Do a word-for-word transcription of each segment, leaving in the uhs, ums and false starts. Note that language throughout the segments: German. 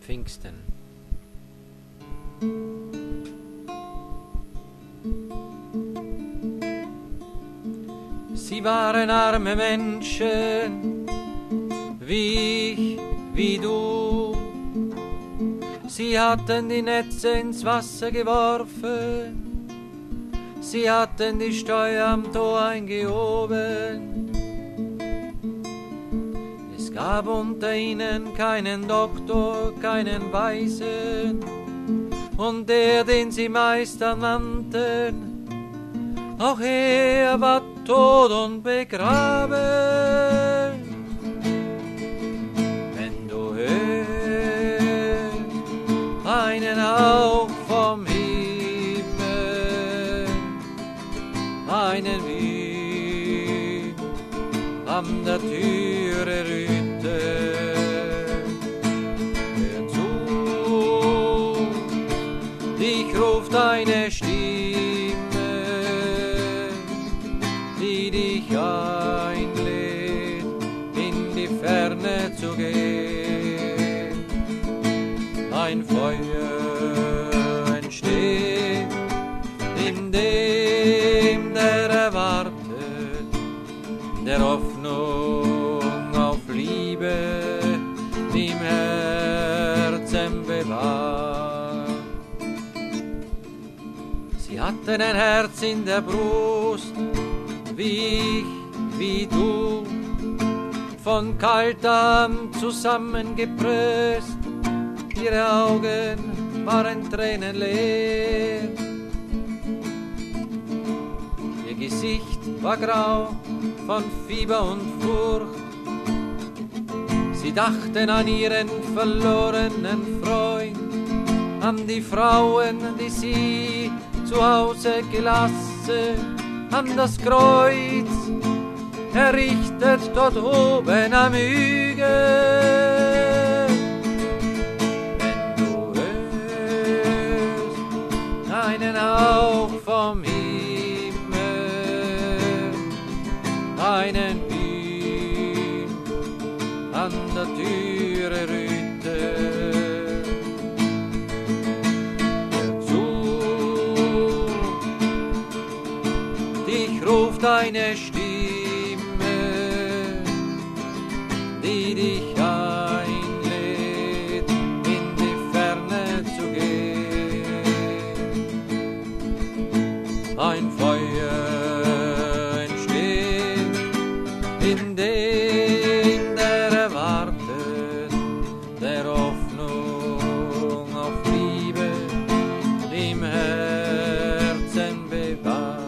Pfingsten. Sie waren arme Menschen, wie ich, wie du. Sie hatten die Netze ins Wasser geworfen, sie hatten die Steuer am Tor eingehoben. Es gab unter ihnen keinen Doktor, keinen Weisen, und der, den sie Meister nannten, auch er war tot und begraben. Wenn du hörst einen Hauch vom Himmel, einen Wind an der Türe rüte, hör zu, dich ruft eine Stimme, die dich einlädt, in die Ferne zu gehen. Ein Feuer entsteht, in dem der erwartet, der Hoffnung auf Liebe im Herzen bewahrt. Sie hatten ein Herz in der Brust, wie ich, wie du, von Kaltern zusammengepresst, ihre Augen waren tränenleer. Ihr Gesicht war grau von Fieber und Furcht, sie dachten an ihren verlorenen Freund, an die Frauen, die sie zu Hause gelassen, an das Kreuz, errichtet dort oben am Hügel. Wenn du hörst einen Hauch vom Himmel, einen Wind an der Türe rüte, ruft eine Stimme, die dich einlädt, in die Ferne zu gehen. Ein Feuer entsteht, in dem der erwartet, der Hoffnung auf Liebe im Herzen bewahrt.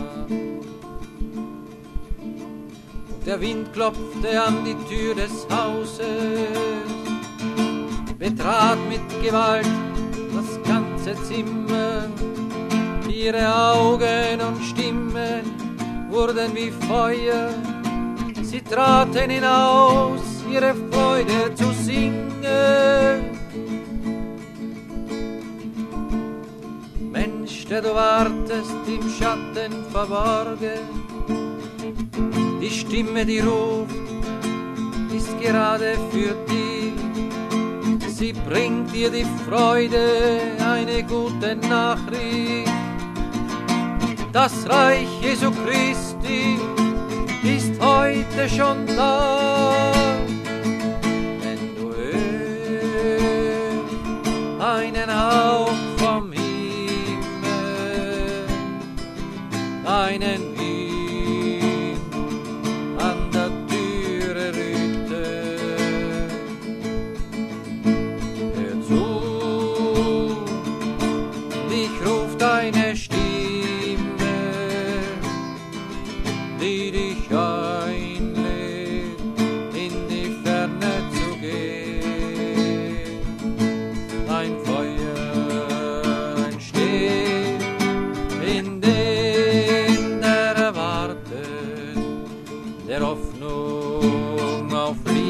Der Wind klopfte an die Tür des Hauses, betrat mit Gewalt das ganze Zimmer. Ihre Augen und Stimmen wurden wie Feuer, sie traten hinaus, ihre Freude zu singen. Mensch, der du wartest im Schatten verborgen, die Stimme, die ruft, ist gerade für dich. Sie bringt dir die Freude, eine gute Nachricht. Das Reich Jesu Christi ist heute schon da. Wenn du hörst einen Hauch vom Himmel, einen eine Stimme, die dich einlädt, in die Ferne zu gehen. Ein Feuer entsteht, in dem der erwartet, der Hoffnung auf Liebe